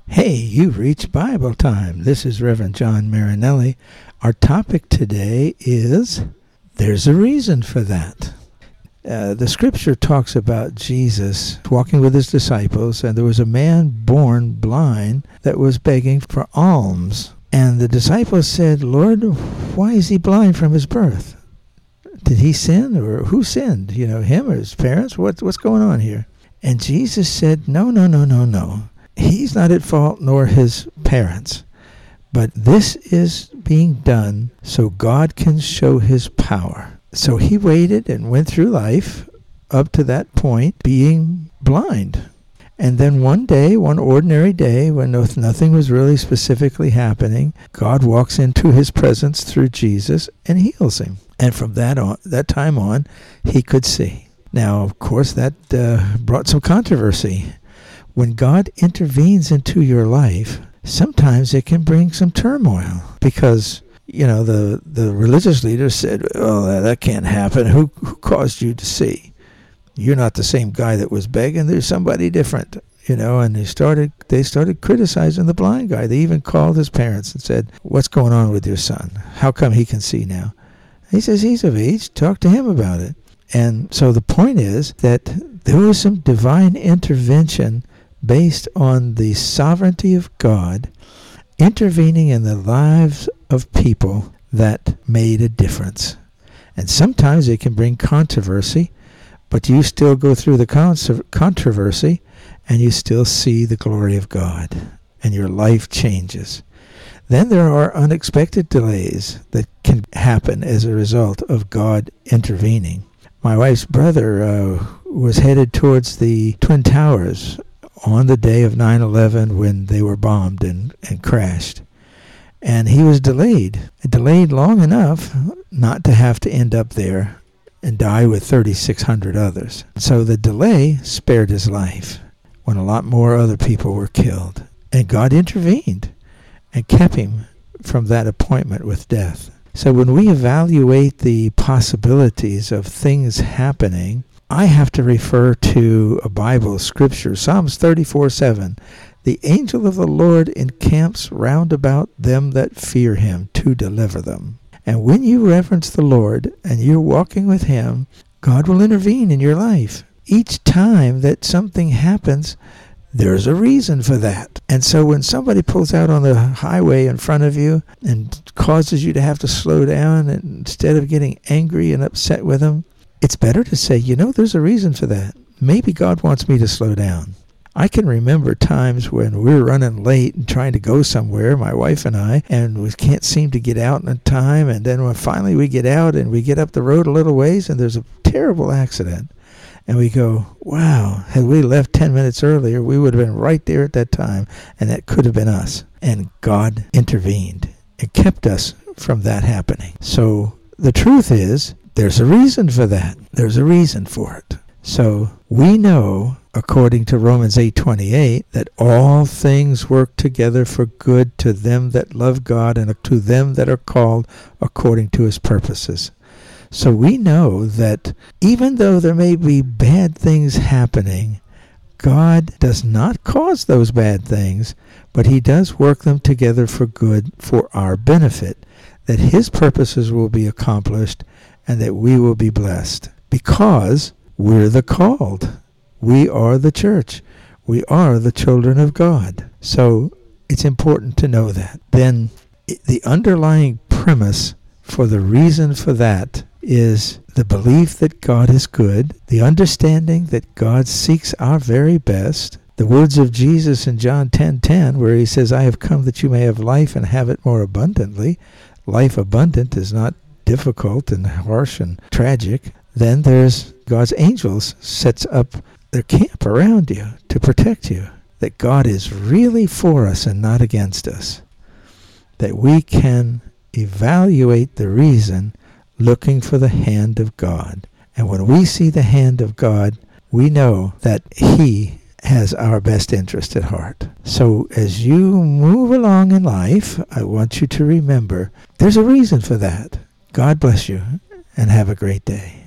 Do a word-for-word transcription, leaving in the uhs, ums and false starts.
Hey, you've reached Bible time. This is Reverend John Marinelli. Our topic today is, there's a reason for that. Uh, the scripture talks about Jesus walking with his disciples, and there was a man born blind that was begging for alms. And the disciples said, Lord, why is he blind from his birth? Did he sin, or who sinned? You know, him or his parents? What, what's going on here? And Jesus said, no, no, no, no, no. He's not at fault, nor his parents. But this is being done so God can show his power. So he waited and went through life up to that point being blind. And then one day, one ordinary day, when nothing was really specifically happening, God walks into his presence through Jesus and heals him. And from that on, that time on, he could see. Now, of course, that uh, brought some controversy. When God intervenes into your life, sometimes it can bring some turmoil because, you know, the, the religious leaders said, oh, that, that can't happen. Who, who caused you to see? You're not the same guy that was begging. There's somebody different, you know, and they started, they started criticizing the blind guy. They even called his parents and said, what's going on with your son? How come he can see now? He says, he's of age. Talk to him about it. And so the point is that there was some divine intervention based on the sovereignty of God intervening in the lives of people that made a difference. And sometimes it can bring controversy, but you still go through the controversy and you still see the glory of God and your life changes. Then there are unexpected delays that can happen as a result of God intervening. My wife's brother uh, was headed towards the Twin Towers on the day of nine eleven when they were bombed and, and crashed. And he was delayed, delayed long enough not to have to end up there and die with thirty-six hundred others. So the delay spared his life when a lot more other people were killed. And God intervened and kept him from that appointment with death. So when we evaluate the possibilities of things happening, I have to refer to a Bible scripture, Psalms thirty-four seven. The angel of the Lord encamps round about them that fear him to deliver them. And when you reverence the Lord and you're walking with him, God will intervene in your life. Each time that something happens, there's a reason for that. And so when somebody pulls out on the highway in front of you and causes you to have to slow down, and instead of getting angry and upset with them, it's better to say, you know, there's a reason for that. Maybe God wants me to slow down. I can remember times when we were running late and trying to go somewhere, my wife and I, and we can't seem to get out in time. And then when finally we get out and we get up the road a little ways and there's a terrible accident. And we go, wow, had we left ten minutes earlier, we would have been right there at that time. And that could have been us. And God intervened and kept us from that happening. So the truth is, there's a reason for that. There's a reason for it. So we know, according to Romans eight twenty-eight, that all things work together for good to them that love God and to them that are called according to his purposes. So we know that even though there may be bad things happening, God does not cause those bad things, but he does work them together for good for our benefit, that his purposes will be accomplished and that we will be blessed because we're the called. We are the church. We are the children of God. So it's important to know that. Then the underlying premise for the reason for that is the belief that God is good, the understanding that God seeks our very best. The words of Jesus in John ten ten, where he says, I have come that you may have life and have it more abundantly. Life abundant is not difficult and harsh and tragic. Then there's God's angels sets up their camp around you to protect you. That God is really for us and not against us. That we can evaluate the reason looking for the hand of God. And when we see the hand of God, we know that he has our best interest at heart. So as you move along in life, I want you to remember there's a reason for that. God bless you and have a great day.